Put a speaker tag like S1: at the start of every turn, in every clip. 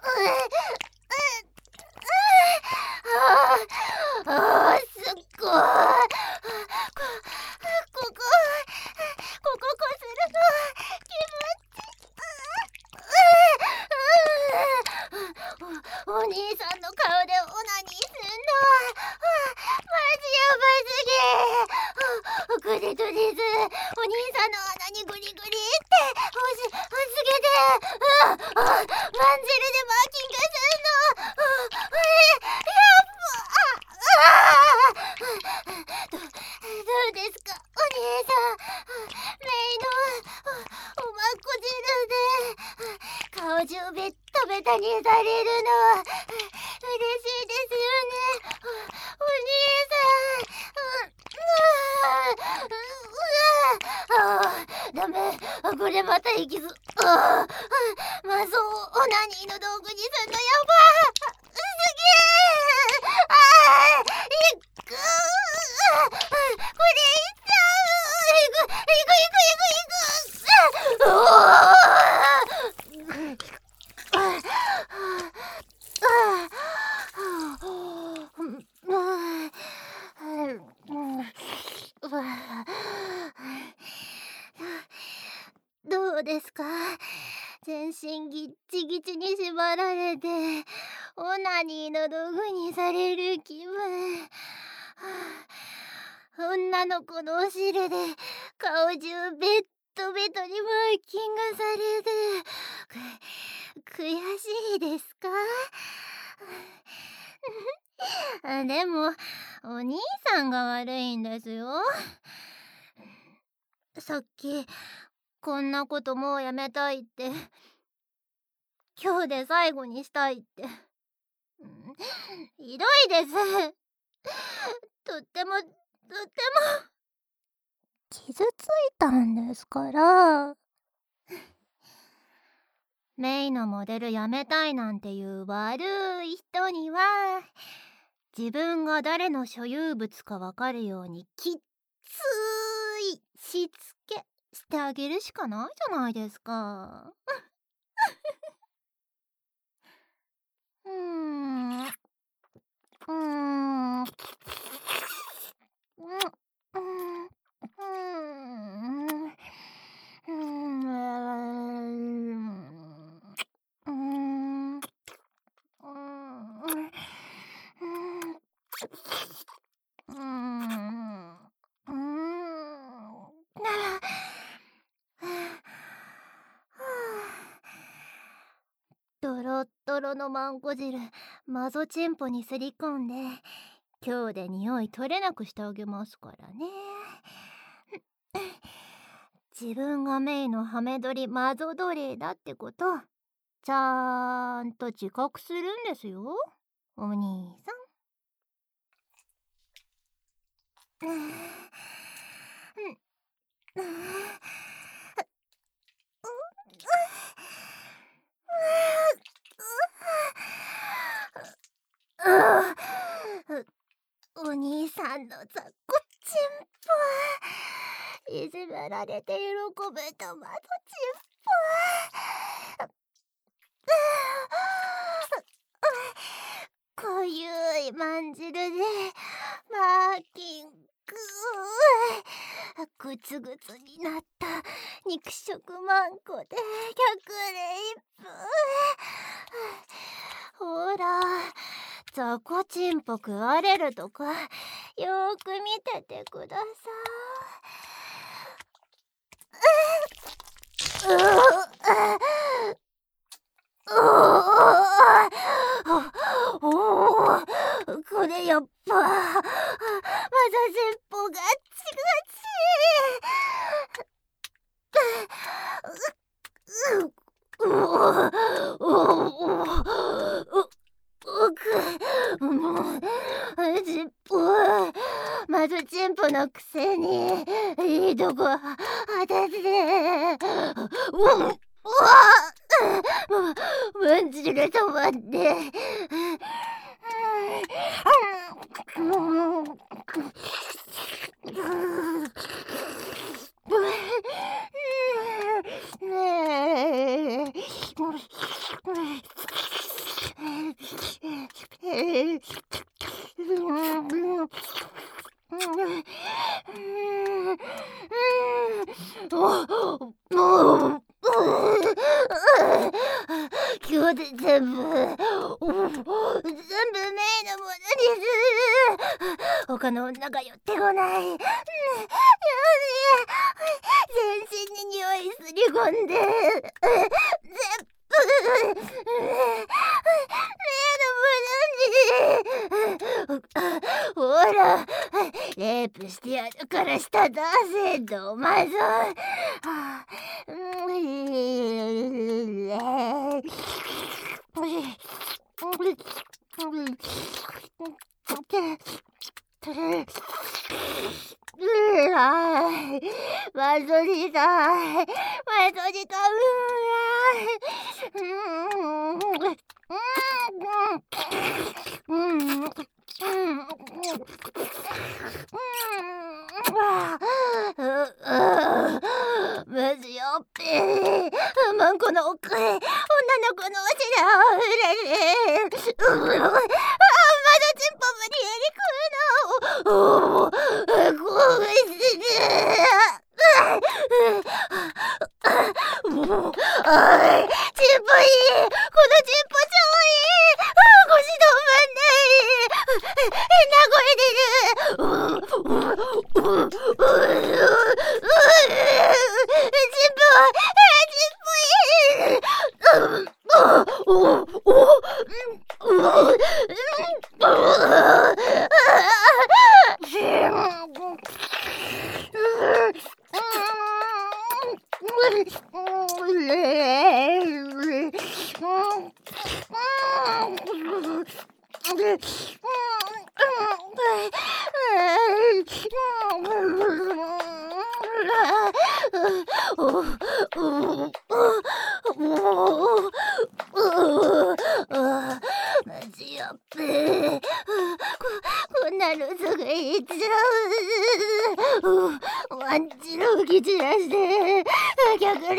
S1: すっごい。こここするの気持ちいい。お兄さんの顔でオナニーすんのマジやばすぎ。グリトリズ、お兄さんの穴にグリグリってすげてマンジェルでマーキングすんの。どうですかお兄さん。メイのおまっこ汁で顔中ベッタベタにされるの嬉しいですよねお兄さん。ダメ、これまたいきず。マゾをオナニーの道具にすんのやばすげえ。いくこれいっちゃう。いく。どうですか？全身ギッチギチに縛られてオナニーの道具にされる気分。女の子のお尻で顔中ベッドベッドにマーキングされて悔しいですか？でもお兄さんが悪いんですよ。さっきこんなこともうやめたいって今日で最後にしたいってひどいです。とっても傷ついたんですから。メイのモデルやめたいなんていう悪い人には自分が誰の所有物かわかるようにきっついしつけしてあげるしかないじゃないですか。ドロッドロのマンコ汁マゾチンポにすり込んで今日で匂い取れなくしてあげますからね。自分がメイのハメ撮りマゾ奴隷だってことちゃんと自覚するんですよお兄さん。お兄さんの雑魚チンポいじめられて喜べたマゾチンポこゆいまんじるでマーキンググツグツになった肉食マンコで100レイプほら雑魚チンポ食われるとかよーく見ててくださこれやっぱまだ先方ガチちっぽまずチンポのくせにいいとこ当ててまんじる止まって今日で全部メイのものです。他の女が寄ってこない。全身に匂いすり込んで全部ほら、レイプしてやるから舌出せ、どまぞ。マゾリだ、マゾリだ、マジよっぺー、マンコの奥へ女の子のお尻あふれる。まだチンポ無理やり食うの。興奮する。おい、チンポいい、このチンポ超いい。腰止まんない。変な声出る。マジやっべ、こんなのすぐ言っちゃう。ワンチの吹き散らして逆リープ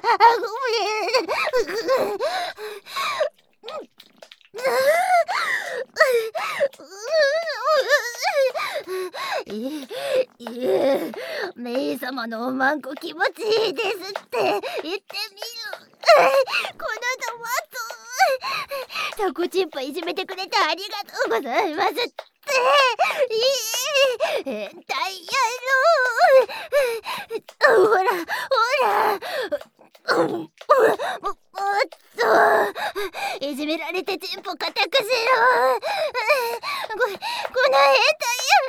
S1: メイ様のおまんこ気持ちいいですって言ってみる。このトマトタコチンポいじめてくれてありがとうございますって。変態野郎。ほらいじめられてチンポ固くしろ。この変態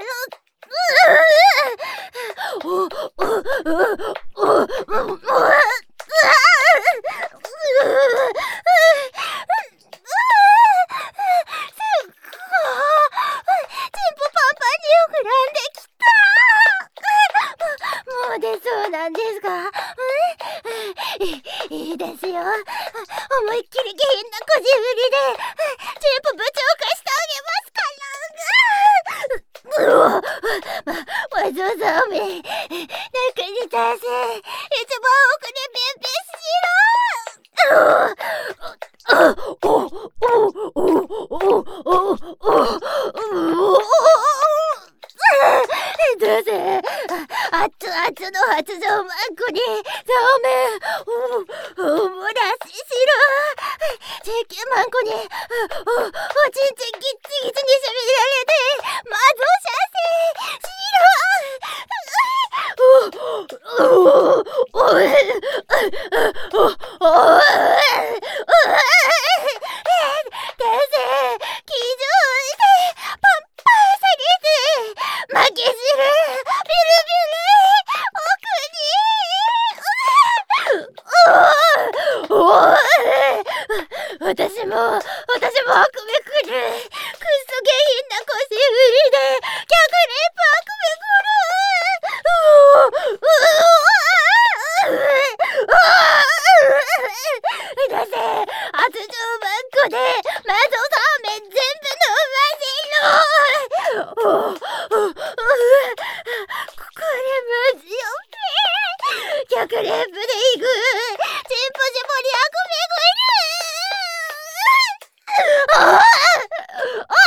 S1: 出そうなんですか。いいですよ。思いっきり下品なこじ売りでチンポ部長化してあげますから。わざわざおめえ中に出せ。一番奥でビンビンしどうせ熱々の発情マンコにそうめんおもらししろ。チキンマンコにおちんちんギッチギチにしびられてマゾ私もあくめくる。くっそ下品な腰振りで逆レイプあくめくる。だせ発情マンコでマゾサーメン全部飲ませろ。これマジよけ。逆レイプでいく。チンポ絞りあくめくる。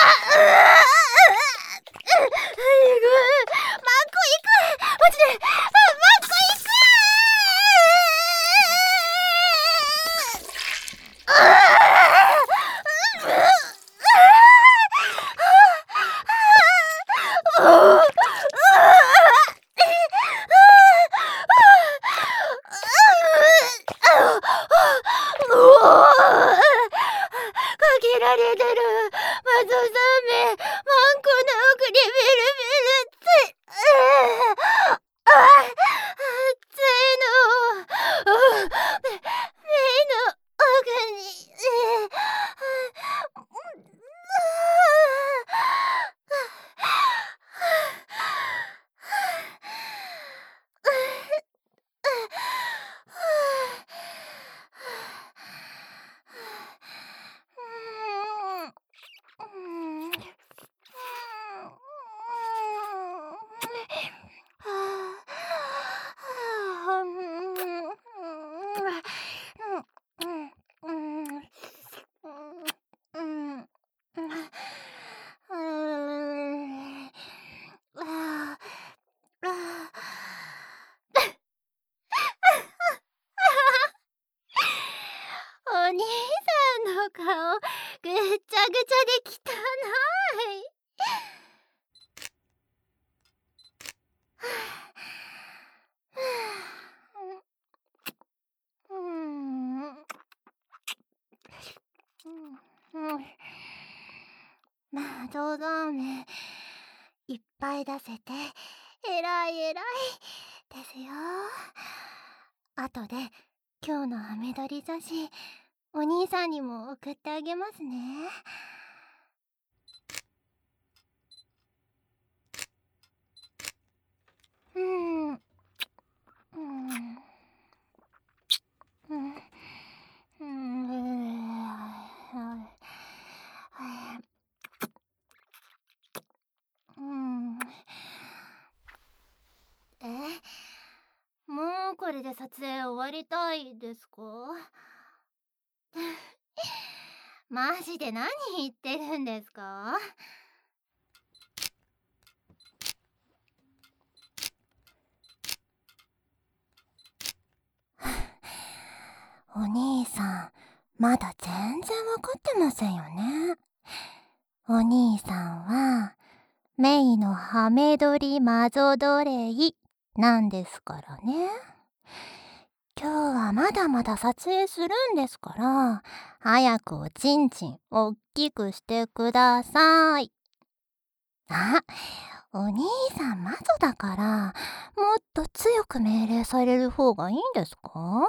S1: かけられてる。マゾザメ、マンコの奥でベルベルって。熱いの。目の奥に。お兄さんの顔ぐっちゃぐちゃで汚い。まあ動画面いっぱい出せてえらいですよ。あとで今日の雨どり写真お兄さんにも送ってあげますね。もうこれで撮影終わりたいですか？マジで何言ってるんですか？お兄さん、まだ全然わかってませんよね。お兄さんはメイのハメ撮りマゾ奴隷なんですからね。今日はまだまだ撮影するんですから、早くおちんちんおっきくしてください。あ、お兄さんマゾだから、もっと強く命令される方がいいんですか？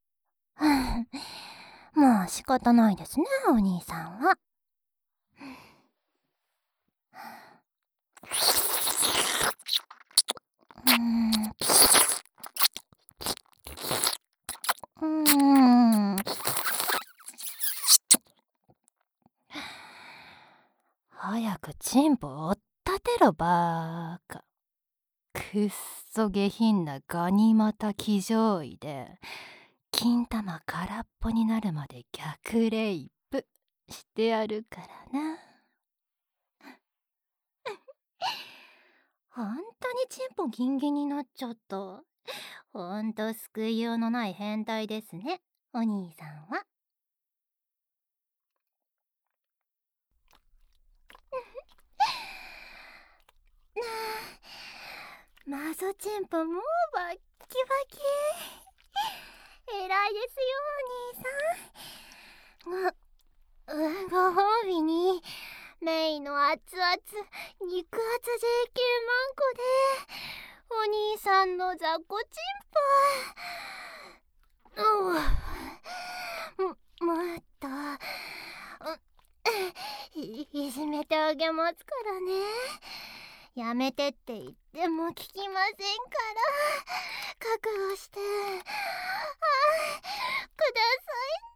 S1: もう仕方ないですね、お兄さんは。早くチンポを追っ立てろバーカ。くっそ下品なガニ股騎乗位で金玉空っぽになるまで逆レイプしてやるからな。ほんとにチンポギンギンになっちゃった。ほんと救いようのない変態ですね、お兄さんは。マゾチンポもうバッキバキ。偉いですよ、お兄さん。ご褒美にメイの熱々肉厚 JK マンコでお兄さんの雑魚チンポ。もっといじめてあげますからね。やめてって言っても聞きませんから、覚悟してくださ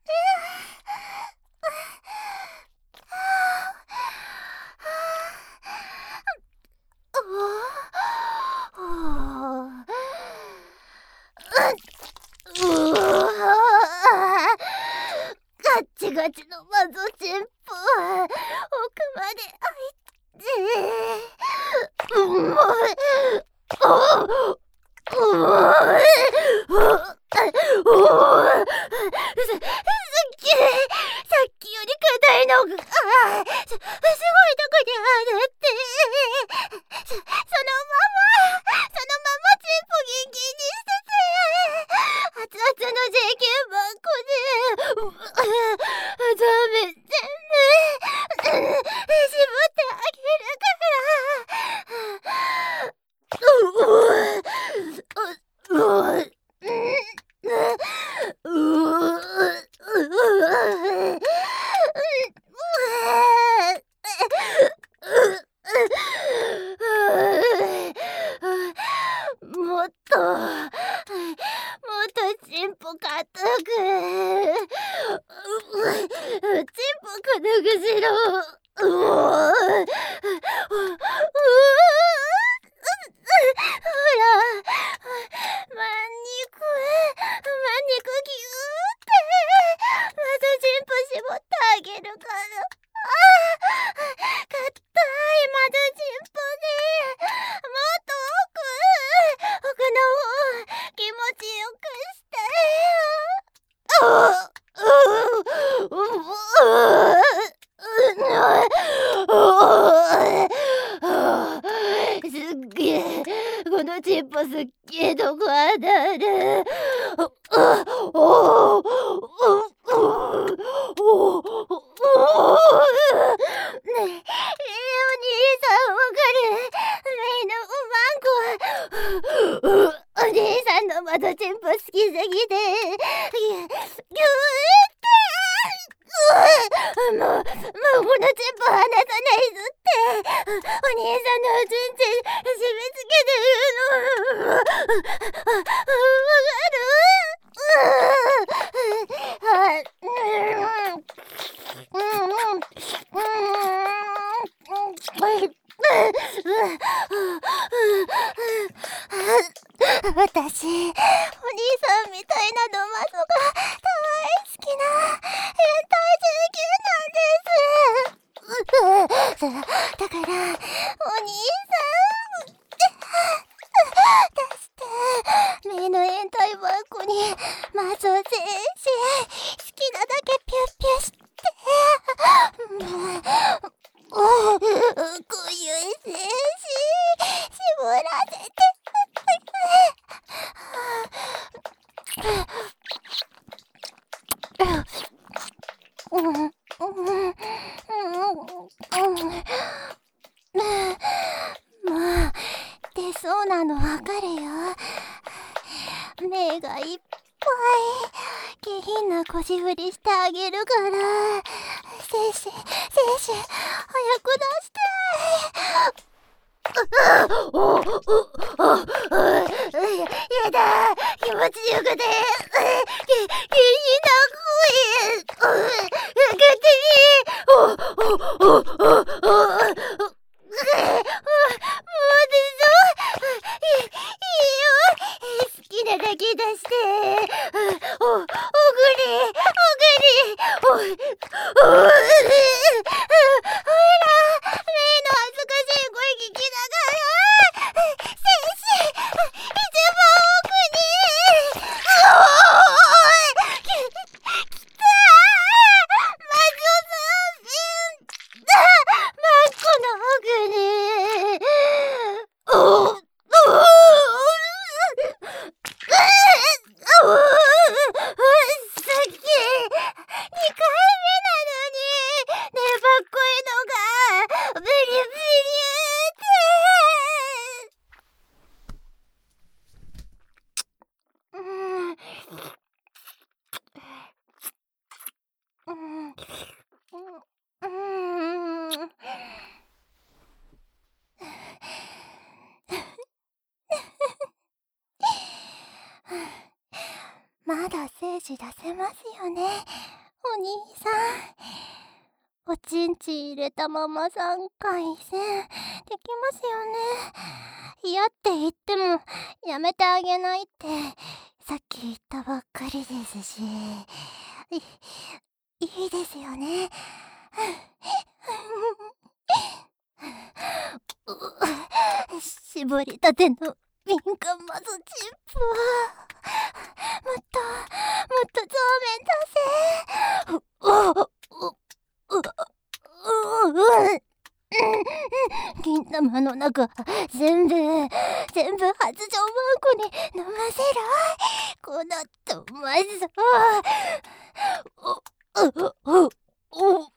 S1: いね。ガッチガチのマゾチンポ奥まで入さっきより硬いのがすごいとこにあるって。そのままチンポギンギンにしてて、熱々の JK バンコで全部絞ってあげもっとチンポ硬くチンポ軽くしろ。ほら、まんにくぎゅーってまたチンポ絞ってあげるから。硬いまだチンポでもっと奥の方気持ちよくしてすっげえ、このチンポすっげえとこ当たる。ねえ、お兄さんわかる？メイのおまんこ。お姉さんのまどチンポ好きすぎてぎゅーってもうこのチンポ離さないぞってお兄さんのおちんちん締め付けて言うの。わかる？私、お兄さんみたいなドマソが大好きな変態19なんです。だから、お兄さん、出して、メイの変態バッグにマゾ精子、好きなだけピュッピュして、こういう精子、絞らせて。まあ、出そうなのわかるよ。目がいっぱい下品な腰振りしてあげるから。精子、早く出して。やだ、気持ちよくて下品な声勝手に好きなだけ出しておぐりほら、メイの恥ずかしい声聞きながら精子一番奥にきたマジョさんマッコの奥にさっき2回目なのに粘っこいのがブリブリまだ精子出せますよね、お兄さん。おちんち入れたまま3回戦できますよね。嫌って言ってもやめてあげないってさっき言ったばっかりですし、いいですよね。絞りたての敏感マゾチンポもっと増面出せ。金玉の中全部発情マンコに飲ませろ。このとまず
S2: ううう